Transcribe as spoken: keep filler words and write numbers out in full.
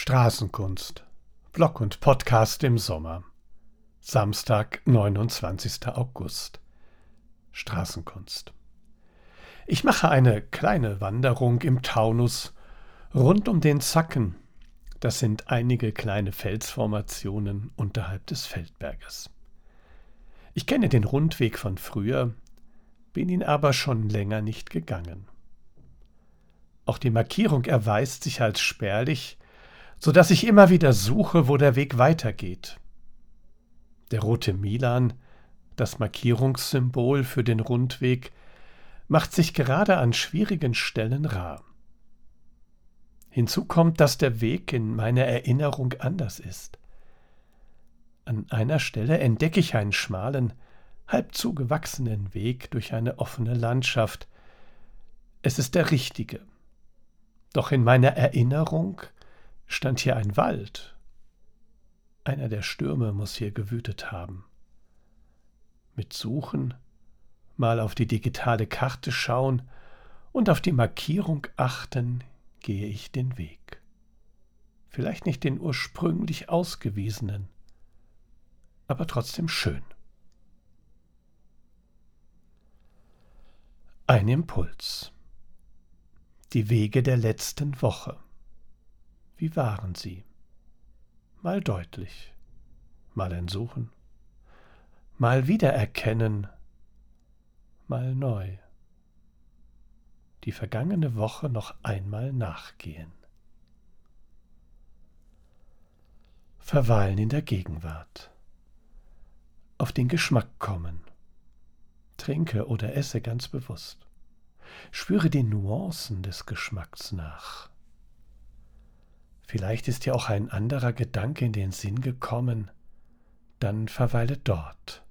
Straßenkunst. Blog und Podcast im Sommer. Samstag, neunundzwanzigster August. Straßenkunst. Ich mache eine kleine Wanderung im Taunus rund um den Zacken. Das sind einige kleine Felsformationen unterhalb des Feldberges. Ich kenne den Rundweg von früher, bin ihn aber schon länger nicht gegangen. Auch die Markierung erweist sich als spärlich, so dass ich immer wieder suche, wo der Weg weitergeht. Der rote Milan, das Markierungssymbol für den Rundweg, macht sich gerade an schwierigen Stellen rar. Hinzu kommt, dass der Weg in meiner Erinnerung anders ist. An einer Stelle entdecke ich einen schmalen, halb zugewachsenen Weg durch eine offene Landschaft. Es ist der richtige. Doch in meiner Erinnerung stand hier ein Wald. Einer der Stürme muss hier gewütet haben. Mit Suchen, mal auf die digitale Karte schauen und auf die Markierung achten, gehe ich den Weg. Vielleicht nicht den ursprünglich ausgewiesenen, aber trotzdem schön. Ein Impuls. Die Wege der letzten Woche. Wie waren sie? Mal deutlich, mal ein Suchen, mal wiedererkennen, mal neu. Die vergangene Woche noch einmal nachgehen. Verweilen in der Gegenwart. Auf den Geschmack kommen. Trinke oder esse ganz bewusst. Spüre den Nuancen des Geschmacks nach. Vielleicht ist dir auch ein anderer Gedanke in den Sinn gekommen, dann verweile dort.